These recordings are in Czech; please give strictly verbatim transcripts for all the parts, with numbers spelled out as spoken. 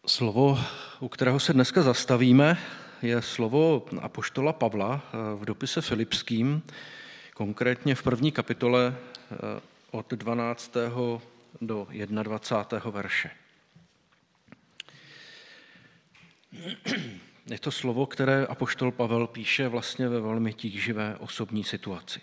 Slovo, u kterého se dneska zastavíme, je slovo apoštola Pavla v dopise Filipským, konkrétně v první kapitole od dvanáctého do dvacátého prvního verše. Je to slovo, které apoštol Pavel píše vlastně ve velmi tíživé osobní situaci.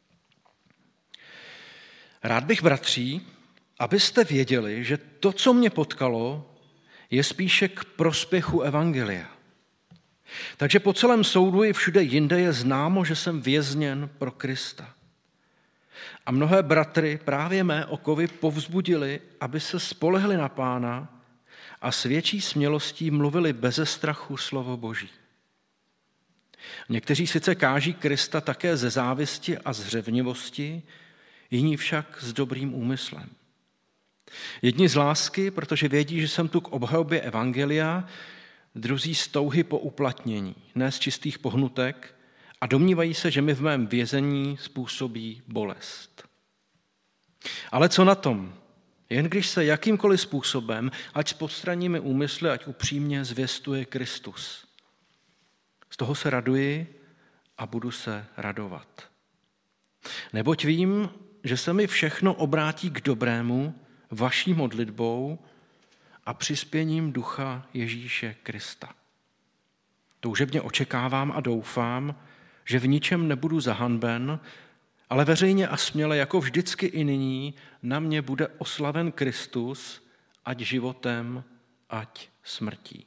Rád bych, bratří, abyste věděli, že to, co mě potkalo, je spíše k prospěchu evangelia. Takže po celém soudu i všude jinde je známo, že jsem vězněn pro Krista. A mnohé bratry právě mé okovy povzbudili, aby se spolehli na Pána a s větší smělostí mluvili beze strachu slovo Boží. Někteří sice káží Krista také ze závisti a z řevnivosti, jiní však s dobrým úmyslem. Jedni z lásky, protože vědí, že jsem tu k obhajobě evangelia, druzí z touhy po uplatnění, ne z čistých pohnutek, a domnívají se, že mi v mém vězení způsobí bolest. Ale co na tom? Jen když se jakýmkoliv způsobem, ať s podstranními úmysly, ať upřímně zvěstuje Kristus. Z toho se raduji a budu se radovat. Neboť vím, že se mi všechno obrátí k dobrému vaší modlitbou a přispěním ducha Ježíše Krista. Toužebně očekávám a doufám, že v ničem nebudu zahanben, ale veřejně a směle, jako vždycky i nyní, na mě bude oslaven Kristus, ať životem, ať smrtí.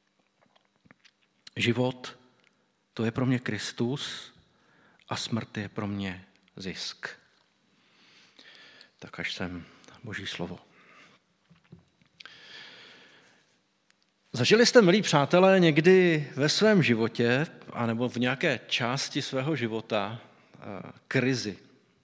Život, to je pro mě Kristus a smrt je pro mě zisk. Tak až sem Boží slovo. Zažili jste, milí přátelé, někdy ve svém životě, anebo v nějaké části svého života, krizi,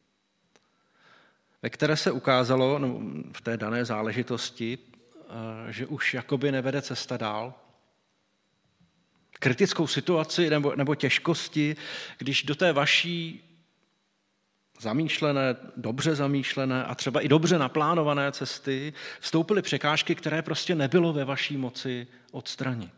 ve které se ukázalo, no, v té dané záležitosti, že už jakoby nevede cesta dál? Kritickou situaci nebo, nebo těžkosti, když do té vaší zamýšlené, dobře zamýšlené a třeba i dobře naplánované cesty vstoupily překážky, které prostě nebylo ve vaší moci odstranit.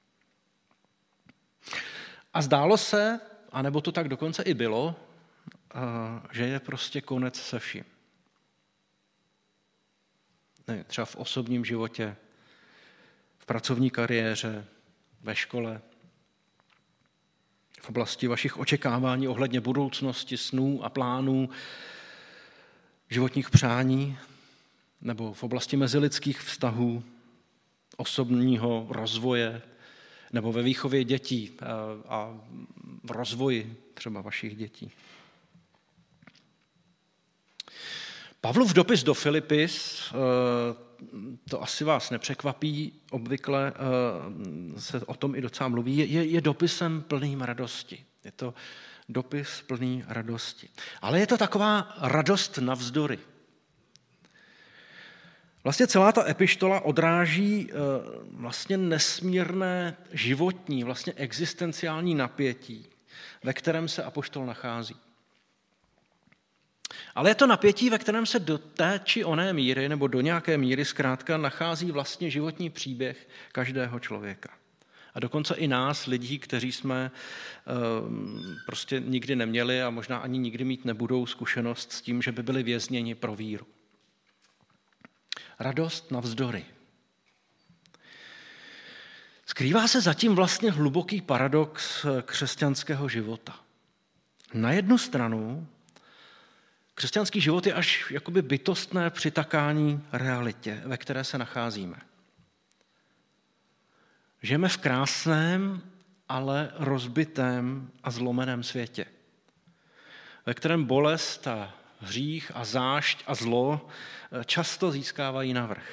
A zdálo se, anebo to tak dokonce i bylo, že je prostě konec se vším. Ne, třeba v osobním životě, v pracovní kariéře, ve škole, v oblasti vašich očekávání ohledně budoucnosti, snů a plánů, životních přání, nebo v oblasti mezilidských vztahů, osobního rozvoje, nebo ve výchově dětí a v rozvoji třeba vašich dětí. Pavlov dopis do Filipis, to asi vás nepřekvapí, obvykle se o tom i docela mluví, je, je dopisem plným radosti. Je to dopis plný radosti. Ale je to taková radost navzdory. Vlastně celá ta epištola odráží vlastně nesmírné životní, vlastně existenciální napětí, ve kterém se apoštol nachází. Ale je to napětí, ve kterém se do té či oné míry, nebo do nějaké míry zkrátka nachází vlastně životní příběh každého člověka. A dokonce i nás, lidí, kteří jsme prostě nikdy neměli a možná ani nikdy mít nebudou zkušenost s tím, že by byli vězněni pro víru. Radost navzdory. Skrývá se zatím vlastně hluboký paradox křesťanského života. Na jednu stranu křesťanský život je až jakoby bytostné přitakání realitě, ve které se nacházíme. Žijeme v krásném, ale rozbitém a zlomeném světě, ve kterém bolest a hřích a zášť a zlo často získávají navrch.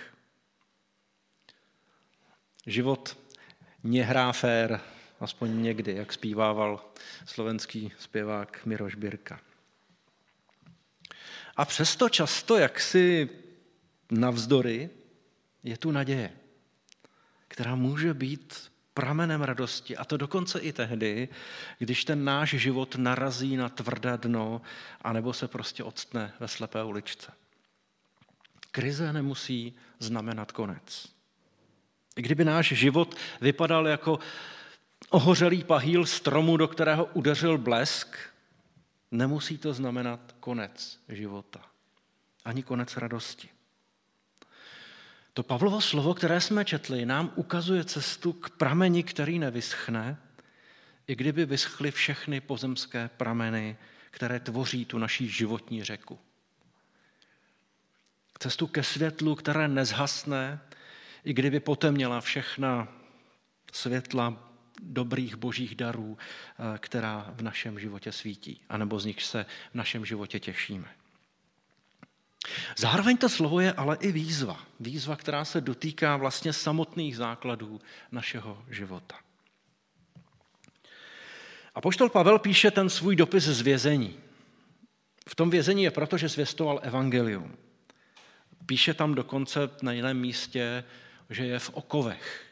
Život nehrá fér, aspoň někdy, jak zpívával slovenský zpěvák Miroš Birka. A přesto často, jaksi navzdory, je tu naděje, která může být pramenem radosti. A to dokonce i tehdy, když ten náš život narazí na tvrdé dno, anebo se prostě odstne ve slepé uličce. Krize nemusí znamenat konec. I kdyby náš život vypadal jako ohořelý pahýl stromu, do kterého udeřil blesk, nemusí to znamenat konec života. Ani konec radosti. To Pavlovo slovo, které jsme četli, nám ukazuje cestu k prameni, který nevyschne, i kdyby vyschly všechny pozemské prameny, které tvoří tu naší životní řeku. Cestu ke světlu, které nezhasne, i kdyby potemněla všechna světla dobrých božích darů, která v našem životě svítí, anebo z nich se v našem životě těšíme. Zároveň to slovo je ale i výzva. Výzva, která se dotýká vlastně samotných základů našeho života. Apoštol Pavel píše ten svůj dopis z vězení. V tom vězení je proto, že zvěstoval evangelium. Píše tam dokonce na jiném místě, že je v okovech.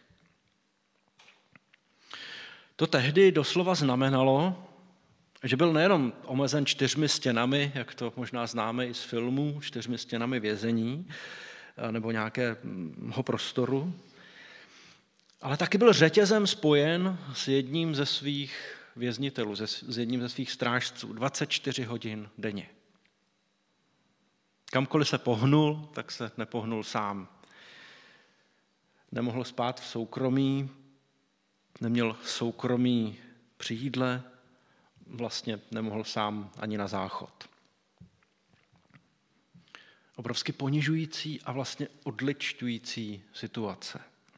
To tehdy doslova znamenalo, že byl nejenom omezen čtyřmi stěnami, jak to možná známe i z filmů, čtyřmi stěnami vězení nebo nějakého prostoru, ale taky byl řetězem spojen s jedním ze svých věznitelů, s jedním ze svých strážců, dvacet čtyři hodin denně. Kamkoliv se pohnul, tak se nepohnul sám. Nemohl spát v soukromí, neměl soukromí při jídle, vlastně nemohl sám ani na záchod. Obrovsky ponižující a vlastně odličťující situace.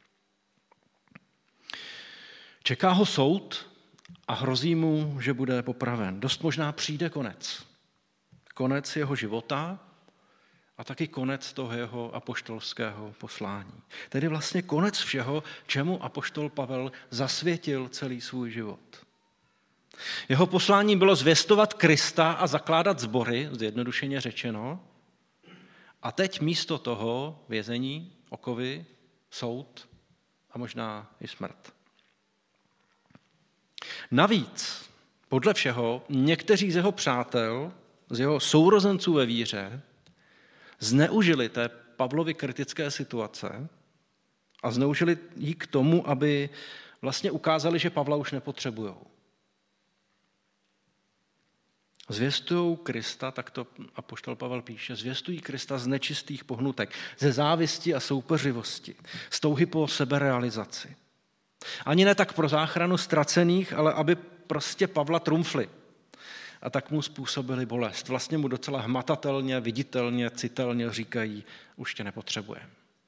Čeká ho soud a hrozí mu, že bude popraven. Dost možná přijde konec. Konec jeho života a taky konec toho jeho apoštolského poslání. Tedy vlastně konec všeho, čemu apoštol Pavel zasvětil celý svůj život. Jeho poslání bylo zvěstovat Krista a zakládat sbory, zjednodušeně řečeno. A teď místo toho vězení, okovy, soud a možná i smrt. Navíc, podle všeho, někteří z jeho přátel, z jeho sourozenců ve víře, zneužili té Pavlovy kritické situace a zneužili ji k tomu, aby vlastně ukázali, že Pavla už nepotřebujou. Zvěstují Krista, tak to apoštol Pavel píše, zvěstují Krista z nečistých pohnutek, ze závisti a soupeřivosti, z touhy po seberealizaci. Ani ne tak pro záchranu ztracených, ale aby prostě Pavla trumfli. A tak mu způsobili bolest. Vlastně mu docela hmatatelně, viditelně, citelně říkají, už tě nepotřebujeme.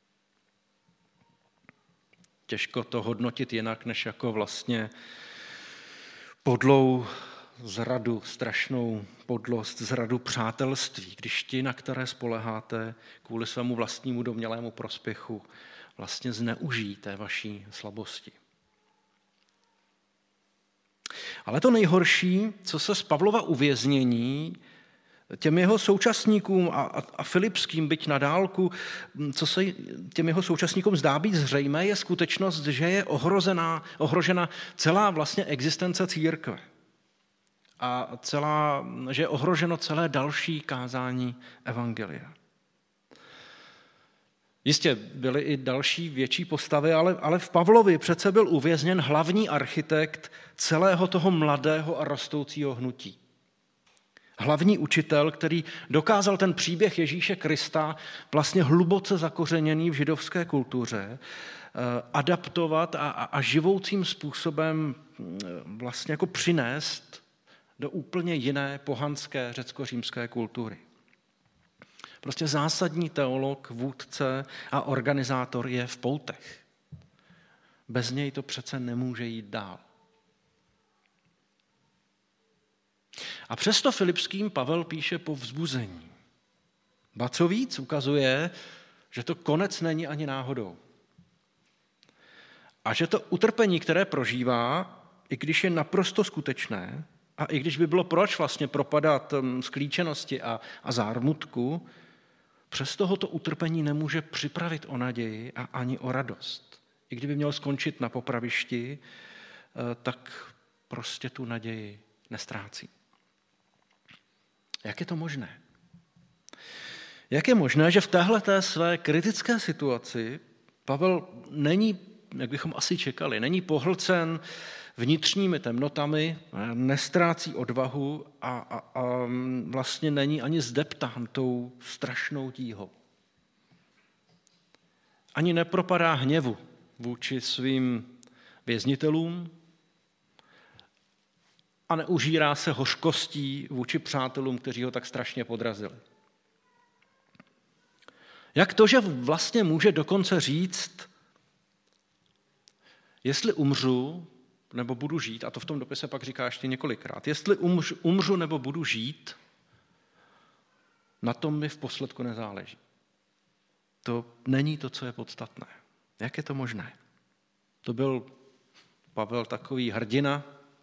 Těžko to hodnotit jinak, než jako vlastně podlou zradu, strašnou podlost, zradu přátelství, když ti, na které spoleháte kvůli svému vlastnímu domnělému prospěchu, vlastně zneužijí té vaší slabosti. Ale to nejhorší, co se z Pavlova uvěznění těm jeho současníkům a, a, a Filipským, byť na dálku, co se těm jeho současníkům zdá být zřejmé, je skutečnost, že je ohrozená, ohrožena celá vlastně existence církve. A celá, že je ohroženo celé další kázání evangelia. Jistě byly i další větší postavy, ale, ale v Pavlovi přece byl uvězněn hlavní architekt celého toho mladého a rostoucího hnutí. Hlavní učitel, který dokázal ten příběh Ježíše Krista, vlastně hluboce zakořeněný v židovské kultuře, adaptovat a, a, a živoucím způsobem vlastně jako přinést do úplně jiné pohanské řecko-římské kultury. Prostě zásadní teolog, vůdce a organizátor je v poutech. Bez něj to přece nemůže jít dál. A přesto Filipským Pavel píše povzbuzení. Ba co víc, ukazuje, že to konec není ani náhodou. A že to utrpení, které prožívá, i když je naprosto skutečné, a i když by bylo proč vlastně propadat sklíčenosti a, a zármutku, přes toho to utrpení nemůže připravit o naději a ani o radost. I kdyby měl skončit na popravišti, tak prostě tu naději nestrácí. Jak je to možné? Jak je možné, že v téhleté své kritické situaci Pavel není, jak bychom asi čekali, není pohlcen vnitřními temnotami, nestrácí odvahu a, a, a vlastně není ani zdeptán tou strašnou tíhou. Ani nepropadá hněvu vůči svým věznitelům a neužírá se hořkostí vůči přátelům, kteří ho tak strašně podrazili. Jak to, že vlastně může dokonce říct, jestli umřu, nebo budu žít, a to v tom dopise pak říká ještě několikrát, jestli umřu, umřu nebo budu žít, na tom mi v posledku nezáleží. To není to, co je podstatné. Jak je to možné? To byl Pavel takový hrdina,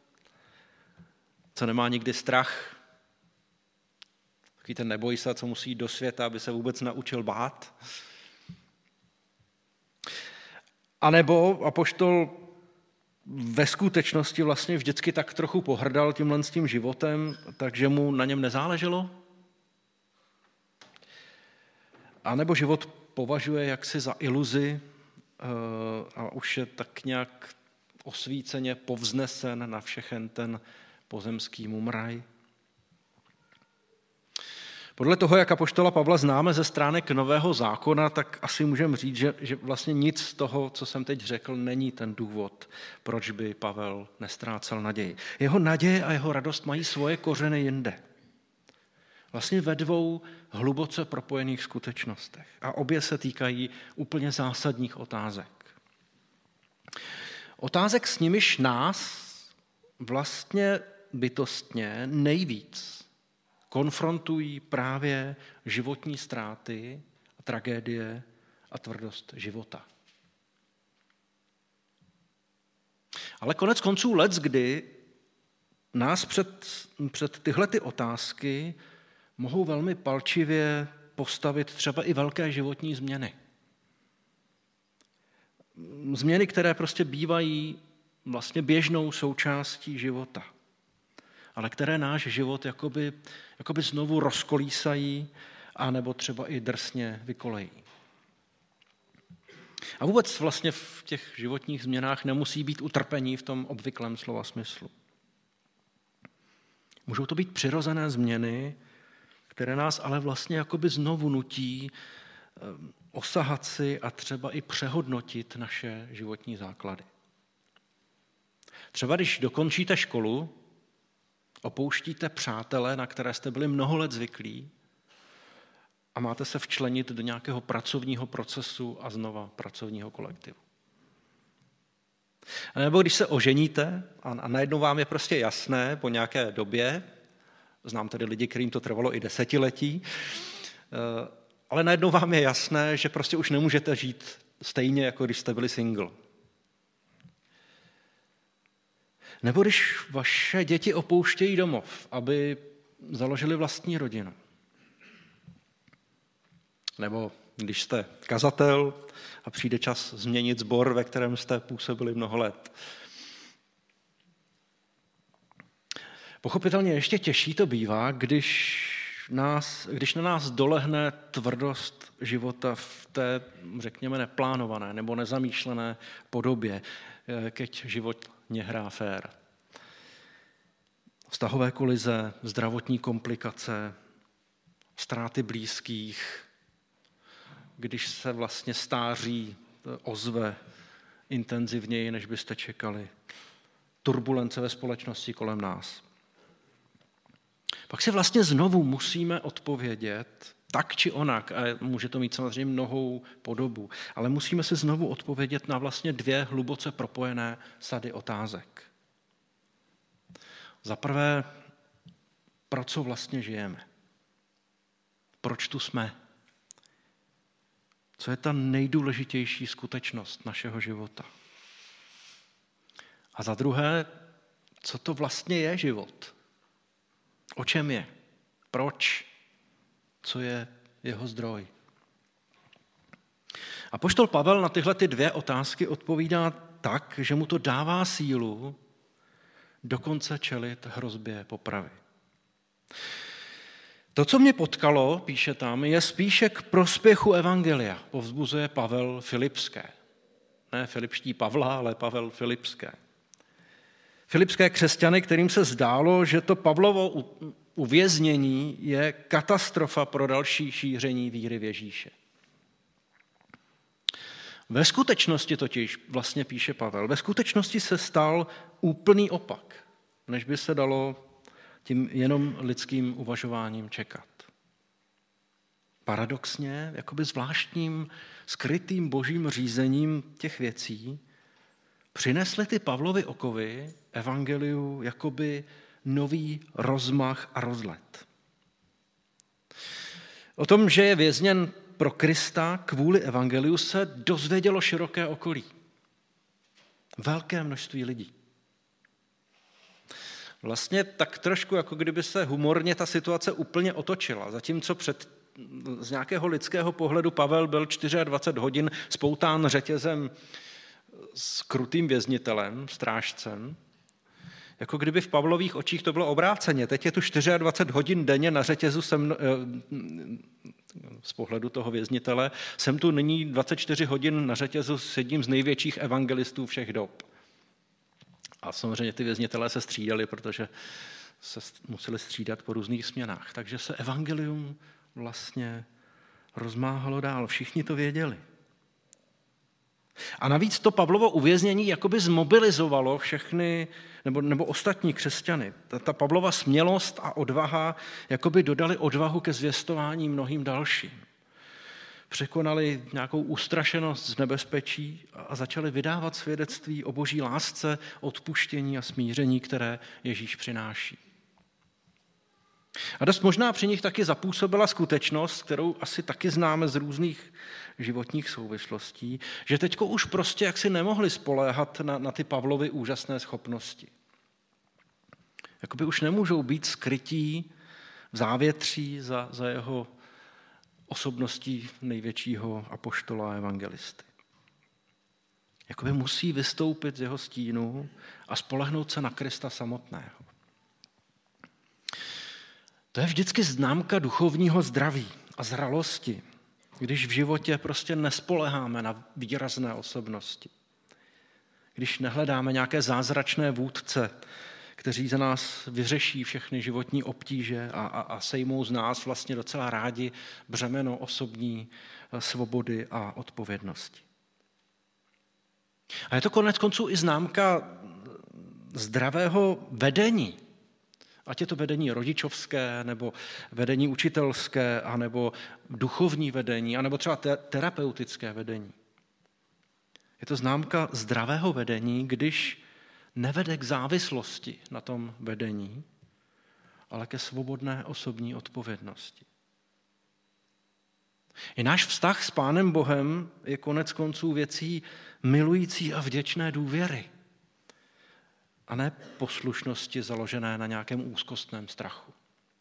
co nemá nikdy strach, takový ten neboj se, co musí jít do světa, aby se vůbec naučil bát. A nebo apoštol ve skutečnosti vlastně vždycky tak trochu pohrdal tímhle s tím životem, takže mu na něm nezáleželo? A nebo život považuje jaksi za iluzi a už je tak nějak osvíceně povznesen na všechen ten pozemský mumraj? Podle toho, jak apoštola Pavla známe ze stránek Nového zákona, tak asi můžeme říct, že, že vlastně nic z toho, co jsem teď řekl, není ten důvod, proč by Pavel nestrácel naději. Jeho naděje a jeho radost mají svoje kořeny jinde. Vlastně ve dvou hluboce propojených skutečnostech. A obě se týkají úplně zásadních otázek. Otázek, s nimiž nás vlastně bytostně nejvíc konfrontují právě životní ztráty a tragédie a tvrdost života. Ale konec konců leckdy nás před, před tyhle ty otázky mohou velmi palčivě postavit třeba i velké životní změny. Změny, které prostě bývají vlastně běžnou součástí života, ale které náš život jakoby, jakoby znovu rozkolísají anebo třeba i drsně vykolejí. A vůbec vlastně v těch životních změnách nemusí být utrpení v tom obvyklém slova smyslu. Můžou to být přirozené změny, které nás ale vlastně jakoby znovu nutí osahat si a třeba i přehodnotit naše životní základy. Třeba když dokončíte školu, opouštíte přátele, na které jste byli mnoho let zvyklí a máte se včlenit do nějakého pracovního procesu a znova pracovního kolektivu. A nebo když se oženíte a najednou vám je prostě jasné po nějaké době, znám tedy lidi, kterým to trvalo i desetiletí, ale najednou vám je jasné, že prostě už nemůžete žít stejně, jako když jste byli single. Nebo když vaše děti opouštějí domov, aby založili vlastní rodinu. Nebo když jste kazatel a přijde čas změnit sbor, ve kterém jste působili mnoho let. Pochopitelně ještě těžší to bývá, když, nás, když na nás dolehne tvrdost života v té, řekněme, neplánované nebo nezamýšlené podobě, keď život nehrá fér. Vztahové kolize, zdravotní komplikace, ztráty blízkých, když se vlastně stáří ozve intenzivněji, než byste čekali. Turbulence ve společnosti kolem nás. Pak si vlastně znovu musíme odpovědět, tak či onak, a může to mít samozřejmě mnohou podobu, ale musíme si znovu odpovědět na vlastně dvě hluboce propojené sady otázek. Za prvé, pro co vlastně žijeme? Proč tu jsme? Co je ta nejdůležitější skutečnost našeho života? A za druhé, co to vlastně je život? O čem je? Proč? Co je jeho zdroj? Apoštol Pavel na tyhle ty dvě otázky odpovídá tak, že mu to dává sílu dokonce čelit hrozbě popravy. To, co mě potkalo, píše tam, je spíše k prospěchu evangelia, povzbuzuje Pavel Filipské. Ne Filipští Pavla, ale Pavel Filipské. Filipské křesťany, kterým se zdálo, že to Pavlovo uvěznění je katastrofa pro další šíření víry v Ježíše. Ve skutečnosti totiž, vlastně píše Pavel, ve skutečnosti se stal úplný opak, než by se dalo tím jenom lidským uvažováním čekat. Paradoxně, jakoby zvláštním, skrytým božím řízením těch věcí, přinesly ty Pavlovy okovy evangeliu jakoby nový rozmach a rozlet. O tom, že je vězněn pro Krista kvůli evangeliu, se dozvědělo široké okolí. Velké množství lidí. Vlastně tak trošku, jako kdyby se humorně ta situace úplně otočila. Zatímco před, z nějakého lidského pohledu Pavel byl dvacet čtyři hodin spoután řetězem s krutým věznitelem, strážcem, jako kdyby v Pavlových očích to bylo obráceně. Teď je tu dvacet čtyři hodin denně na řetězu sem, z pohledu toho věznitele. Jsem tu nyní dvacet čtyři hodin na řetězu s jedním z největších evangelistů všech dob. A samozřejmě ty věznitelé se střídali, protože se museli střídat po různých směnách. Takže se evangelium vlastně rozmáhalo dál. Všichni to věděli. A navíc to Pavlovo uvěznění jakoby zmobilizovalo všechny, nebo, nebo ostatní křesťany. Ta, ta Pavlova smělost a odvaha jakoby dodali odvahu ke zvěstování mnohým dalším. Překonali nějakou ustrašenost z nebezpečí a začali vydávat svědectví o boží lásce, odpuštění a smíření, které Ježíš přináší. A dost možná při nich taky zapůsobila skutečnost, kterou asi taky známe z různých životních souvislostí, že teďko už prostě jaksi nemohli spoléhat na, na ty Pavlovy úžasné schopnosti. Jakoby už nemůžou být skrytí v závětří za, za jeho osobností největšího apoštola a evangelisty. Jakoby musí vystoupit z jeho stínu a spolehnout se na Krista samotného. To je vždycky známka duchovního zdraví a zralosti, když v životě prostě nespoléháme na výrazné osobnosti. Když nehledáme nějaké zázračné vůdce, kteří za nás vyřeší všechny životní obtíže a, a, a sejmou z nás vlastně docela rádi břemeno osobní svobody a odpovědnosti. A je to konec konců i známka zdravého vedení. Ať je to vedení rodičovské, nebo vedení učitelské, anebo duchovní vedení, anebo třeba te- terapeutické vedení. Je to známka zdravého vedení, když nevede k závislosti na tom vedení, ale ke svobodné osobní odpovědnosti. I náš vztah s Pánem Bohem je konec konců věcí milující a vděčné důvěry, a ne poslušnosti založené na nějakém úzkostném strachu.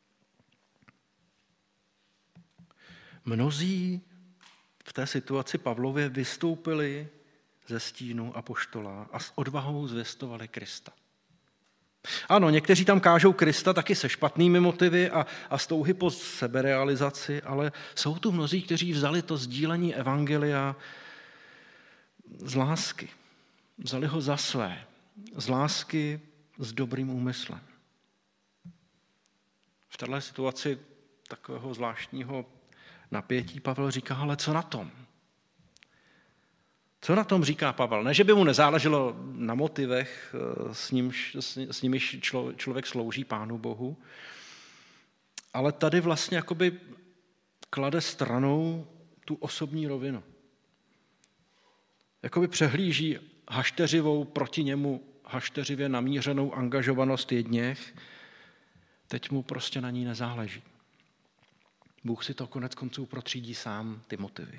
Mnozí v té situaci Pavlově vystoupili ze stínu apoštola a s odvahou zvěstovali Krista. Ano, někteří tam kážou Krista taky se špatnými motivy a, a s touhy po seberealizaci, ale jsou tu mnozí, kteří vzali to sdílení evangelia z lásky. Vzali ho za své. Z lásky s dobrým úmyslem. V této situaci takového zvláštního napětí Pavel říká, ale co na tom? Co na tom říká Pavel? Ne, že by mu nezáleželo na motivech, s, nímž, s nimiž člo, člověk slouží Pánu Bohu, ale tady vlastně jakoby klade stranou tu osobní rovinu. Jakoby přehlíží hašteřivou proti němu hašteřivě namířenou angažovanost jedněch, teď mu prostě na ní nezáleží. Bůh si to konec konců protřídí sám, ty motivy.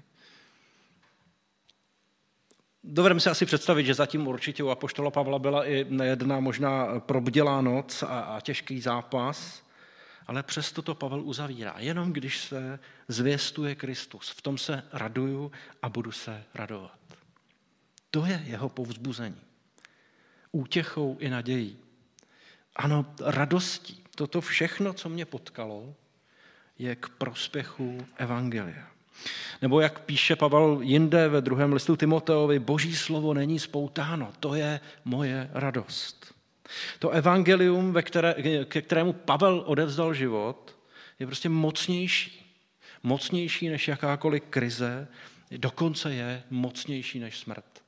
Dovedeme si asi představit, že zatím určitě u apoštola Pavla byla i nejedna možná probdělá noc a, a těžký zápas, ale přesto to Pavel uzavírá. Jenom když se zvěstuje Kristus, v tom se raduju a budu se radovat. To je jeho povzbuzení. Útěchou i nadějí. Ano, radostí. Toto všechno, co mě potkalo, je k prospěchu evangelia. Nebo jak píše Pavel jinde ve druhém listu Timoteovi, Boží slovo není spoutáno, to je moje radost. To evangelium, ve které, ke kterému Pavel odevzdal život, je prostě mocnější. Mocnější než jakákoliv krize, dokonce je mocnější než smrt.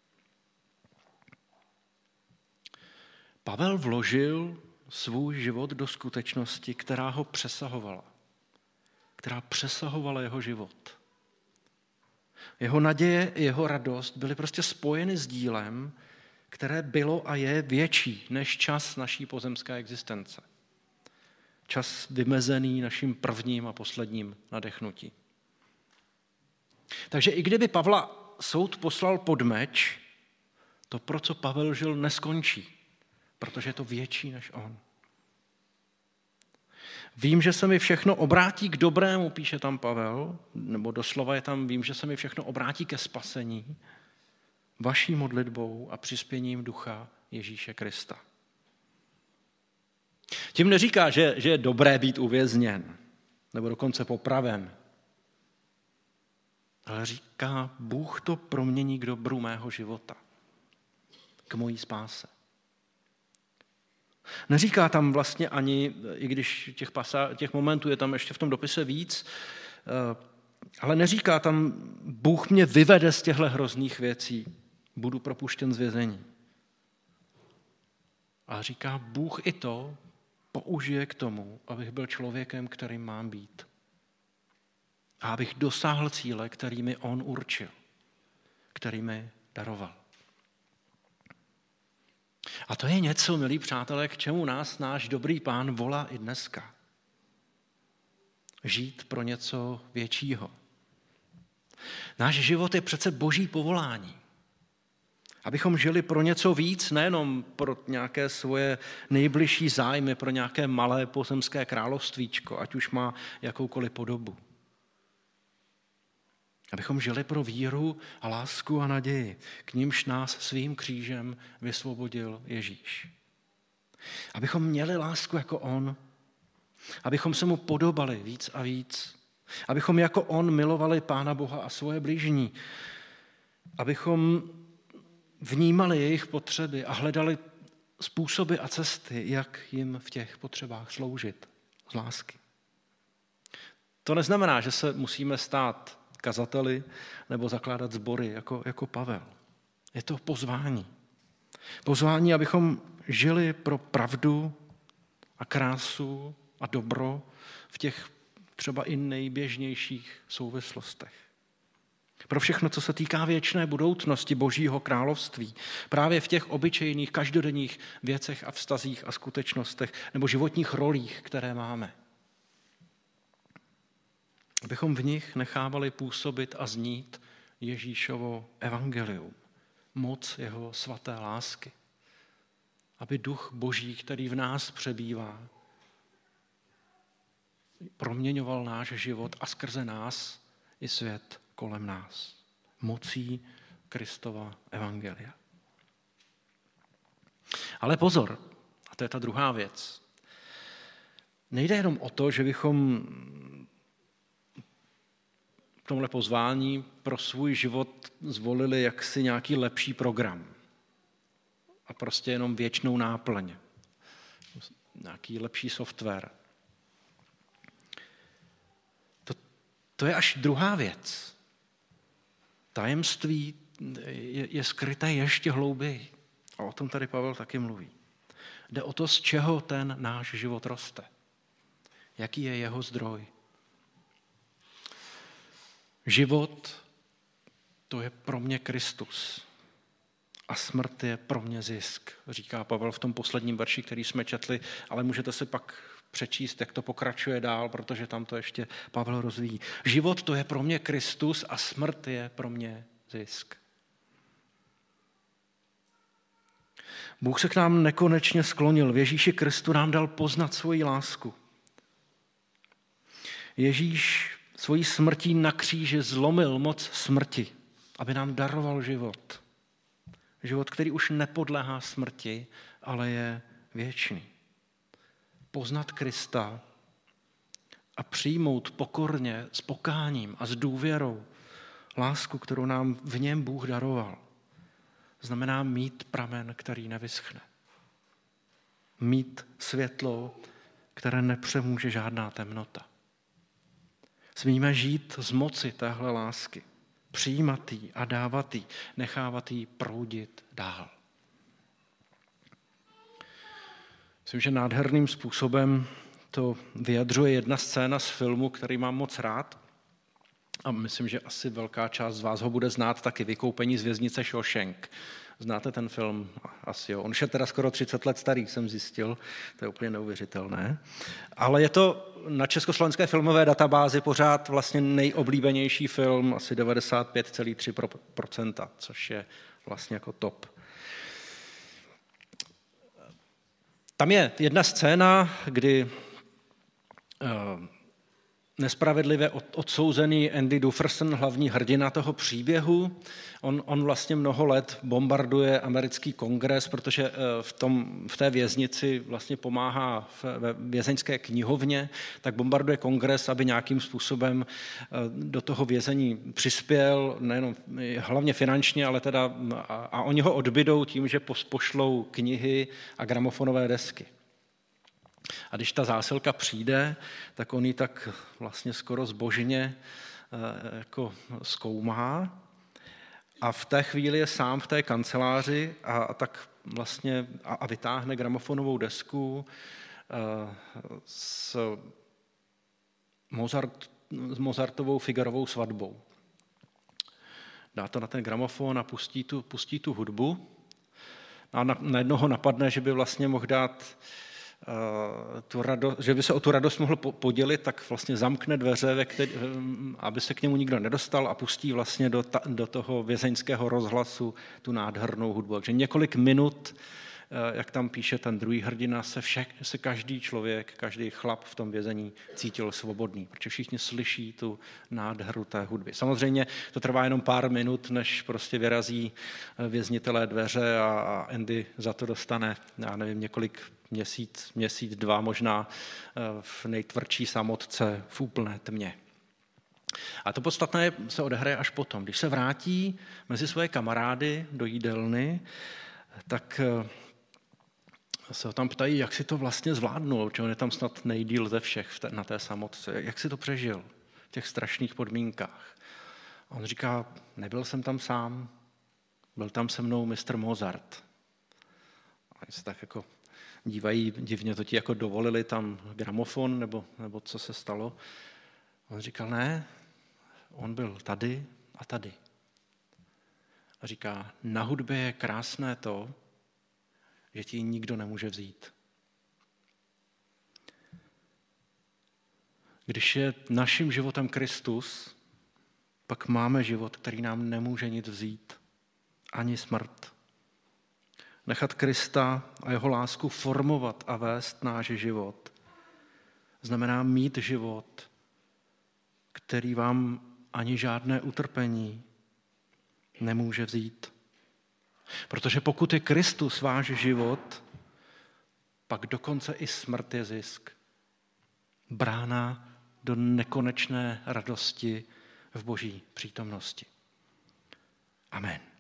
Pavel vložil svůj život do skutečnosti, která ho přesahovala. Která přesahovala jeho život. Jeho naděje, jeho radost byly prostě spojeny s dílem, které bylo a je větší než čas naší pozemské existence. Čas vymezený naším prvním a posledním nadechnutí. Takže i kdyby Pavla soud poslal pod meč, to, pro co Pavel žil, neskončí, protože je to větší než on. Vím, že se mi všechno obrátí k dobrému, píše tam Pavel, nebo doslova je tam, vím, že se mi všechno obrátí ke spasení, vaší modlitbou a přispěním ducha Ježíše Krista. Tím neříká, že, že je dobré být uvězněn, nebo dokonce popraven. Ale říká, Bůh to promění k dobru mého života, k mojí spáse. Neříká tam vlastně ani, i když těch, pasá, těch momentů je tam ještě v tom dopise víc, ale neříká tam, Bůh mě vyvede z těchto hrozných věcí, budu propuštěn z vězení. A říká, Bůh i to použije k tomu, abych byl člověkem, kterým mám být. A abych dosáhl cíle, který mi on určil, který mi daroval. A to je něco, milí přátelé, k čemu nás náš dobrý Pán volá i dneska. Žít pro něco většího. Náš život je přece boží povolání. Abychom žili pro něco víc, nejenom pro nějaké svoje nejbližší zájmy, pro nějaké malé pozemské královstvíčko, ať už má jakoukoliv podobu. Abychom žili pro víru a lásku a naději, k nímž nás svým křížem vysvobodil Ježíš. Abychom měli lásku jako on, abychom se mu podobali víc a víc, abychom jako on milovali Pána Boha a svoje blížní, abychom vnímali jejich potřeby a hledali způsoby a cesty, jak jim v těch potřebách sloužit z lásky. To neznamená, že se musíme stát kazateli nebo zakládat sbory jako, jako Pavel. Je to pozvání. Pozvání, abychom žili pro pravdu a krásu a dobro v těch třeba i nejběžnějších souvislostech. Pro všechno, co se týká věčné budoucnosti Božího království, právě v těch obyčejných, každodenních věcech a vztazích a skutečnostech nebo životních rolích, které máme. Abychom v nich nechávali působit a znít Ježíšovo evangelium, moc jeho svaté lásky. Aby duch Boží, který v nás přebývá, proměňoval náš život a skrze nás i svět kolem nás. Mocí Kristova evangelia. Ale pozor, a to je ta druhá věc. Nejde jenom o to, že bychom v tomhle pozvání pro svůj život zvolili jaksi nějaký lepší program. A prostě jenom věčnou náplň. Nějaký lepší software. To, to je až druhá věc. Tajemství je, je skryté ještě hlouběji. A o tom tady Pavel taky mluví. Jde o to, z čeho ten náš život roste. Jaký je jeho zdroj. Život, to je pro mě Kristus. A smrt je pro mě zisk, říká Pavel v tom posledním verši, který jsme četli, ale můžete si pak přečíst, jak to pokračuje dál, protože tam to ještě Pavel rozvíjí. Život, to je pro mě Kristus a smrt je pro mě zisk. Bůh se k nám nekonečně sklonil. V Ježíši Kristu nám dal poznat svoji lásku. Ježíš svojí smrtí na kříži zlomil moc smrti, aby nám daroval život. Život, který už nepodléhá smrti, ale je věčný. Poznat Krista a přijmout pokorně, s pokáním a s důvěrou lásku, kterou nám v něm Bůh daroval, znamená mít pramen, který nevyschne. Mít světlo, které nepřemůže žádná temnota. Smíme žít z moci téhle lásky, přijímat ji a dávat ji, nechávat ji proudit dál. Myslím, že nádherným způsobem to vyjadřuje jedna scéna z filmu, který mám moc rád. A myslím, že asi velká část z vás ho bude znát taky, Vykoupení z věznice Shawshank. Znáte ten film? Asi jo. On už je teda skoro třicet let starý, jsem zjistil. To je úplně neuvěřitelné. Ale je to na československé filmové databázi pořád vlastně nejoblíbenější film, asi devadesát pět celá tři procenta, což je vlastně jako top. Tam je jedna scéna, kdy nespravedlivě odsouzený Andy Dufresne, hlavní hrdina toho příběhu. On, on vlastně mnoho let bombarduje americký kongres, protože v, tom, v té věznici vlastně pomáhá ve vězeňské knihovně, tak bombarduje kongres, aby nějakým způsobem do toho vězení přispěl, nejenom hlavně finančně, ale teda a, a oni ho odbydou tím, že pošlou knihy a gramofonové desky. A když ta zásilka přijde, tak on ji tak vlastně skoro zbožně jako zkoumá a v té chvíli je sám v té kanceláři a, a tak vlastně a, a vytáhne gramofonovou desku s, Mozart, s Mozartovou Figarovou svatbou. Dá to na ten gramofon a pustí tu, pustí tu hudbu. A na, najednou ho napadne, že by vlastně mohl dát tu radost, že by se o tu radost mohl podělit, tak vlastně zamkne dveře, ve který, aby se k němu nikdo nedostal a pustí vlastně do, ta, do toho vězeňského rozhlasu tu nádhernou hudbu. Takže několik minut, jak tam píše ten druhý hrdina, se, všech, se každý člověk, každý chlap v tom vězení cítil svobodný, protože všichni slyší tu nádheru té hudby. Samozřejmě to trvá jenom pár minut, než prostě vyrazí věznitelé dveře a, a Andy za to dostane, já nevím, několik měsíc, měsíc, dva možná v nejtvrdší samotce v úplné tmě. A to podstatné se odehraje až potom. Když se vrátí mezi svoje kamarády do jídelny, tak se ho tam ptají, jak si to vlastně zvládnul, protože on je tam snad nejdýl ze všech na té samotce. Jak si to přežil v těch strašných podmínkách? A on říká, nebyl jsem tam sám, byl tam se mnou mistr Mozart. A oni se tak jako dívají divně, to ti jako dovolili tam gramofon, nebo, nebo co se stalo. On říkal, ne, on byl tady a tady. A říká, na hudbě je krásné to, že ti ji nikdo nemůže vzít. Když je naším životem Kristus, pak máme život, který nám nemůže nic vzít, ani smrt. Nechat Krista a jeho lásku formovat a vést náš život znamená mít život, který vám ani žádné utrpení nemůže vzít. Protože pokud je Kristus váš život, pak dokonce i smrt je zisk. Brána do nekonečné radosti v Boží přítomnosti. Amen.